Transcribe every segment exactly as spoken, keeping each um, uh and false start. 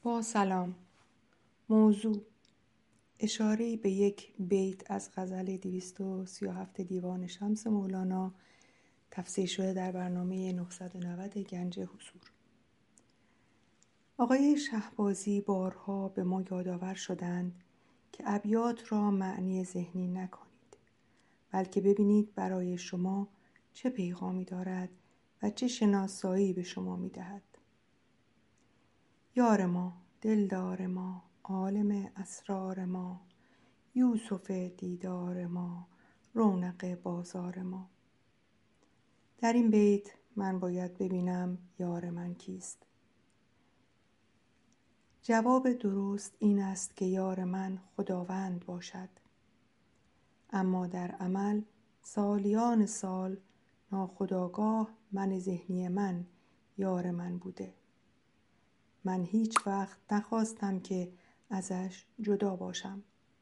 با سلام. موضوع اشاره‌ای به یک بیت از غزل دویست و سی و هفت دیوان شمس مولانا تفسیر شده در برنامه نهصد و نود گنج حضور. آقای شهبازی بارها به ما یادآور شدند که ابیات را معنی ذهنی نکنید، بلکه ببینید برای شما چه پیغامی دارد و چه شناسایی به شما می‌دهد. یار ما، دلدار ما، عالم اسرار ما، یوسف دیدار ما، رونق بازار ما. در این بیت من باید ببینم یار من کیست. جواب درست این است که یار من خداوند باشد، اما در عمل سالیان سال ناخودآگاه من ذهنی من یار من بوده. من هیچ وقت نخواستم که ازش جدا باشم.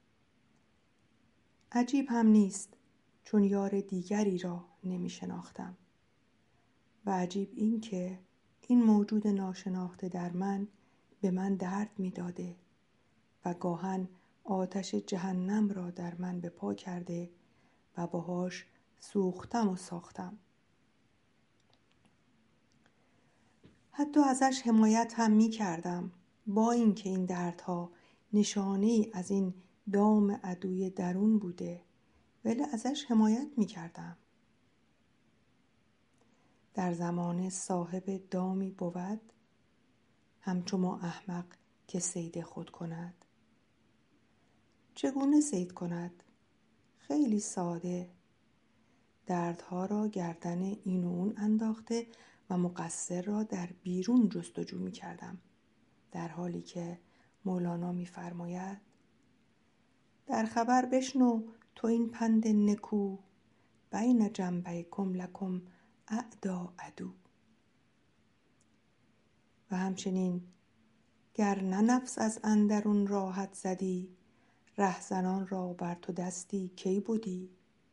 عجیب هم نیست، چون یار دیگری را نمی شناختم. و عجیب این که این موجود ناشناخته در من به من درد می داده و گاهن آتش جهنم را در من به پا کرده و باهاش سوختم و ساختم. حتی ازش حمایت هم می کردم، با اینکه این دردها نشانه‌ای از این دام عدوی درون بوده، ولی ازش حمایت می کردم. در زمانه صاحب دامی بود، همچو ما احمق که صید خود کند. چگونه صید کند؟ خیلی ساده. دردها را گردن این و اون انداخته و مقصر را در بیرون جستجو می کردم، در حالی که مولانا می فرماید در خبر بشنو تو این پند نکو، بین جنبیکم لکم اعدا عدو. و همچنین گر نه نفس از اندرون راحت زدی، رهزنان را بر تو دستی کی بودی.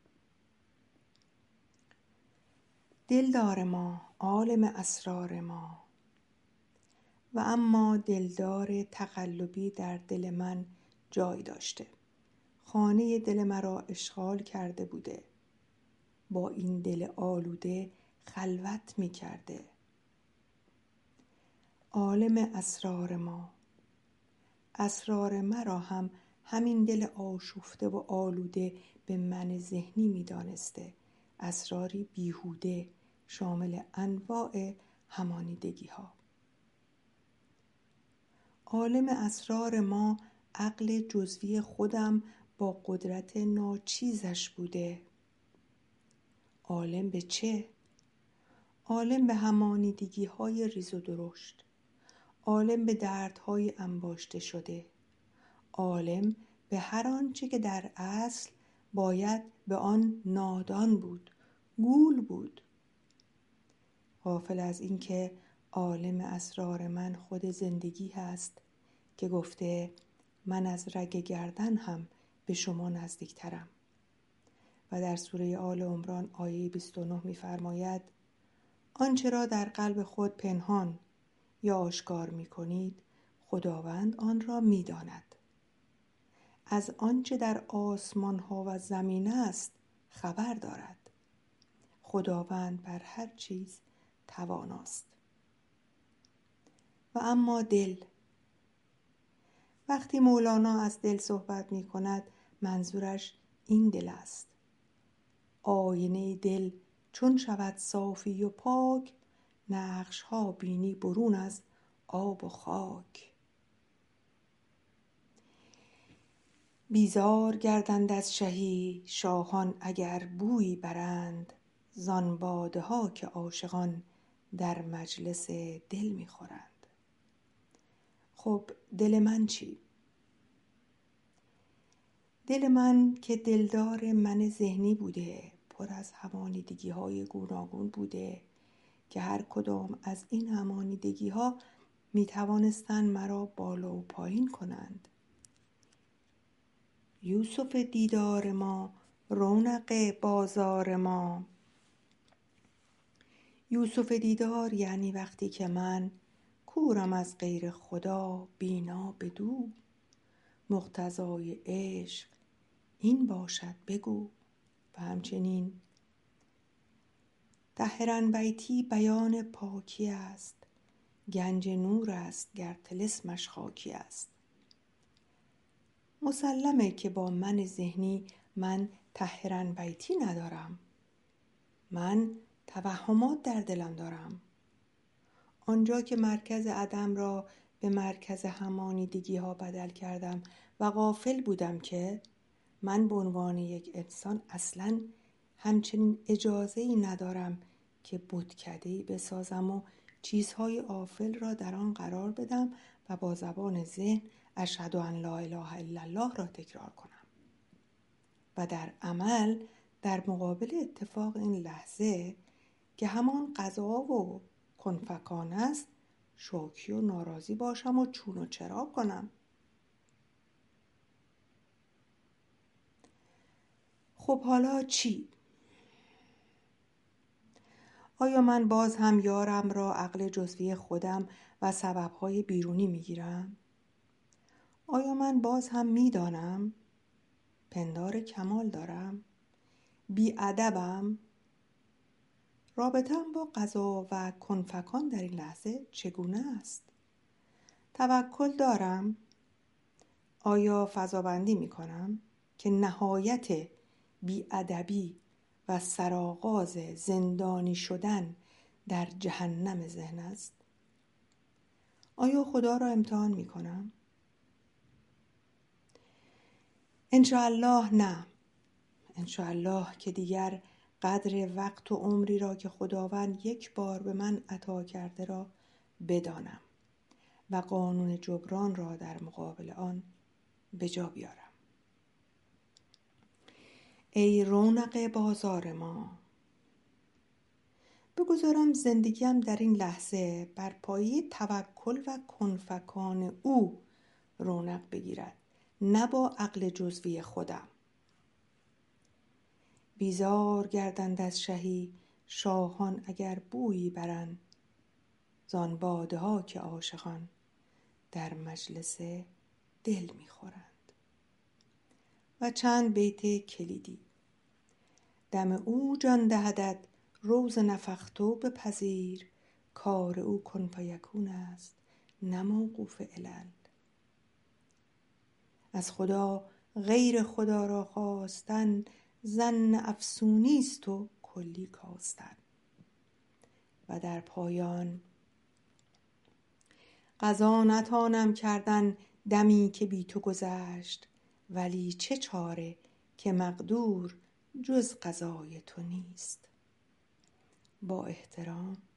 دلدار ما، عالم اسرار ما. و اما دلدار تقلبی در دل من جای داشته، خانه دل مرا اشغال کرده بوده، با این دل آلوده خلوت می کرده. عالم اسرار ما، اسرار مرا هم همین دل آشفته و آلوده به من ذهنی می دانسته، اسراری بیهوده شامل انواع همانیدگی ها. عالم اسرار ما عقل جزوی خودم با قدرت ناچیزش بوده. عالم به چه؟ عالم به همانیدگی های ریز و درشت، عالم به دردهای انباشته شده، عالم به هر آنچه که در اصل باید به آن نادان بود، گول بود. غافل از این که عالم اسرار من خود زندگی هست که گفته من از رگ گردن هم به شما نزدیکترم. و در سوره آل عمران آیه بیست و نه می فرماید آنچه را در قلب خود پنهان یا آشکار می کنید، خداوند آن را می داند. از آنچه در آسمان ها و زمین است خبر دارد. خداوند بر هر چیز تواناست. و اما دل، وقتی مولانا از دل صحبت می کند منظورش این دل است. آینه دل چون شود صافی و پاک، نقش ها بینی برون از آب و خاک. بیزار گردند از شهی شاهان اگر بویی برند، زان باده ها که عاشقان در مجلس دل می خورند. خب دل من چی؟ دل من که دلدار من ذهنی بوده، پر از همانیدگی های گوناگون بوده که هر کدام از این همانیدگی ها می توانستند مرا بالا و پایین کنند. یوسف دیدار ما، رونق بازار ما. یوسف دیدار یعنی وقتی که من کورم از غیر خدا بینا بدو. مقتضای عشق این باشد بگو. و همچنین طاهراً بیتی بیان پاکی است، گنج نور است گر طلسمش خاکی است. مسلمه که با من ذهنی من طاهراً بیتی ندارم. من توهمات در دلم دارم. آنجا که مرکز عدم را به مرکز همانیدگی ها بدل کردم و غافل بودم که من به عنوان یک انسان اصلاً همچنین اجازه‌ای ندارم که بتکده‌ای بسازم و چیزهای آفل را در آن قرار بدم و با زبان ذهن اشهد ان لا اله الا الله را تکرار کنم و در عمل در مقابل اتفاق این لحظه که همان قضا و کنفکان است شوکی و ناراضی باشم و چون و چرا کنم. خب حالا چی؟ آیا من باز هم یارم را عقل جزوی خودم و سببهای بیرونی میگیرم؟ آیا من باز هم میدانم؟ پندار کمال دارم؟ بی‌ادبم؟ رابطه‌ام با قضا و کنفکان در این لحظه چگونه است؟ توکل دارم؟ آیا فضابندی میکنم که نهایت بی‌ادبی و سرآغاز زندانی شدن در جهنم ذهن است؟ آیا خدا را امتحان میکنم؟ انشاءالله نه. انشاءالله که دیگر قدر وقت و عمری را که خداوند یک بار به من عطا کرده را بدانم و قانون جبران را در مقابل آن به جا بیارم. ای رونق بازار ما، بگذارم زندگیم در این لحظه بر پایه توکل و کنفکان او رونق بگیرد، نه با عقل جزوی خودم. بیزار گردند از شهی شاهان اگر بویی برند، زان باده ها که عاشقان در مجلس دل میخورند. و چند بیت کلیدی. دم او جان دهدت روز نفختو بپذیر، کار او کن فیکون است نه موقوف علل. از خدا غیر خدا را خواستن، ظن افسونی است و کلی کاستن. و در پایان قضا نتانم کردن دمی که بی تو گذشت، ولی چه چاره که مقدور جز قضای تو نیست. با احترام